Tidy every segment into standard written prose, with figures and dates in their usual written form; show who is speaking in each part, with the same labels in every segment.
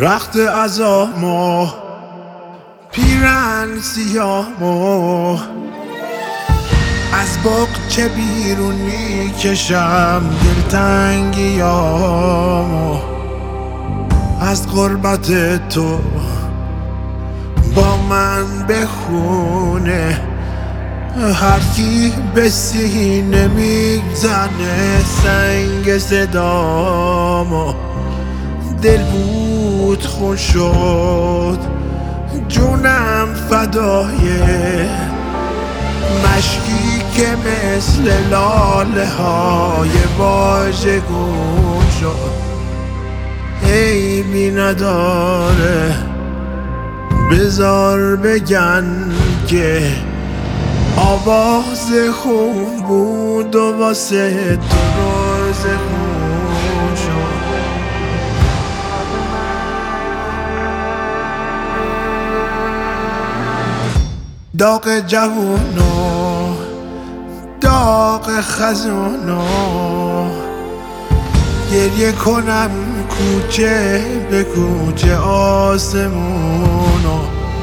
Speaker 1: رخت عزامو پیرن سیامو از باغچه بیرون میکشم دلتنگیامو از غربت تو با من بخونه هر کی به سینه میزنه سنگ صدامو دل بود خون شد جونم فدای مشکی که مثل لاله های واژگون شد عیبی نداره بذار بگن که آواز خون بود و واسه تو روز خون شد داغ جوونو داغ خزونو گریه کنم کوچه به کوچه آسمونو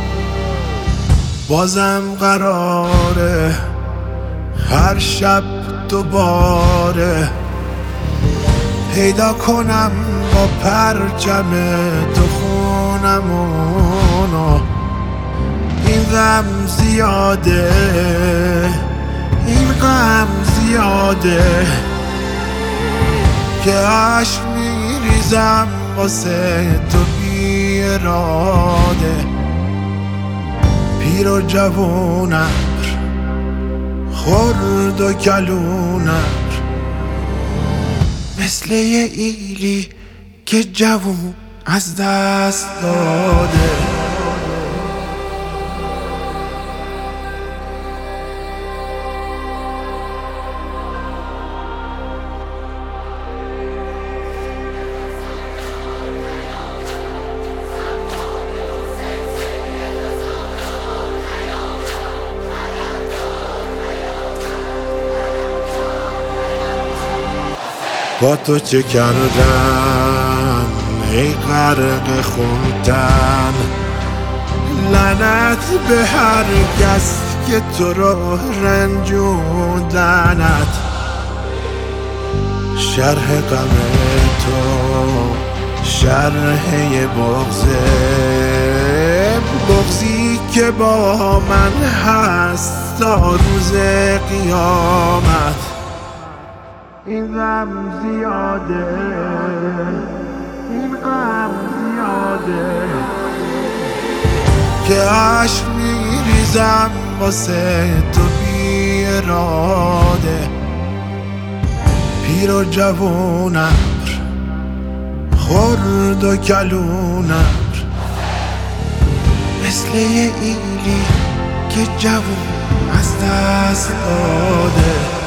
Speaker 1: بازم قراره هر شب دوباره پیدا کنم با پرچم تو خونمونو این غم زیاده این غم زیاده که عشق میریزم واسه تو بی اراده پیر و جوونم خرد و کلونم مثل یه ایلی که جوون از دست داده با تو چه کردم ای غرق خونتن لعنت به هر کس که تو رو رنجوندنت شرح غم تو شرح بغضی که با من هست تا روز قیامت این غم زیاده این غم زیاده که عشق میریزم واسه تو بی اراده پیر و جوونم خرد و کلونم مثل یه ایلی که جوون از دست داده